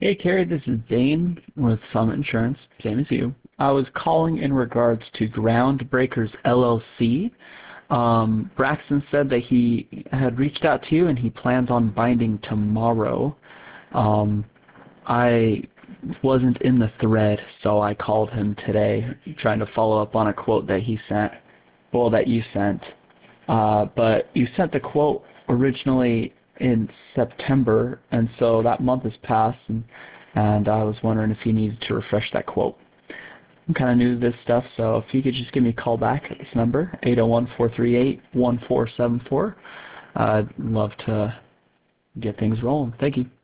Hey Carrie, this is Dane with Summit Insurance, same as you. I was calling in regards to Groundbreakers LLC. Braxton said that he had reached out to you and he plans on binding tomorrow. Um, I wasn't in the thread, so I called him today trying to follow up on a quote that he sent, well, that you sent. But you sent the quote originally in September, and so that month has passed, and I was wondering if you needed to refresh that quote. I'm kind of new to this stuff, so if you could just give me a call back at this number, 801-438-1474, I'd love to get things rolling. Thank you.